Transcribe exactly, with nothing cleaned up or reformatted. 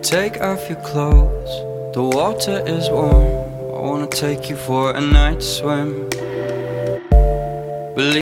take off your clothes, the water is warm. I wanna take you for a night swim. Believe